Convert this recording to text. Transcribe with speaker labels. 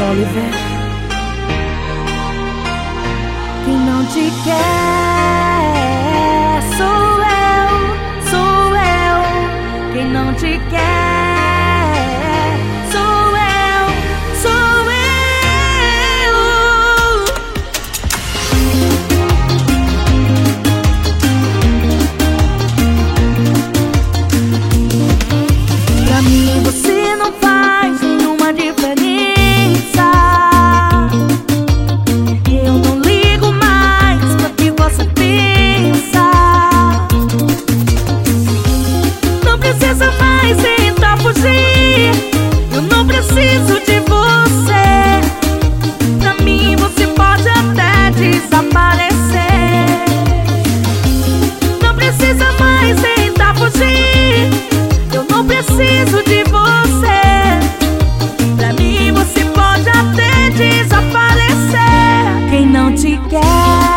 Speaker 1: Oliver. Quem não te quer sou eu. Quem não te quer sou eu. Pra mim você não faz nenhuma diferença. Eu não ligo mais pro que você pensa. Não precisa mais tentar fugir. Eu não preciso de você. Pra mim você pode até desaparecer. Não precisa mais tentar fugir. Eu não preciso de você. Pra mim você pode até desaparecer. Quem não te quer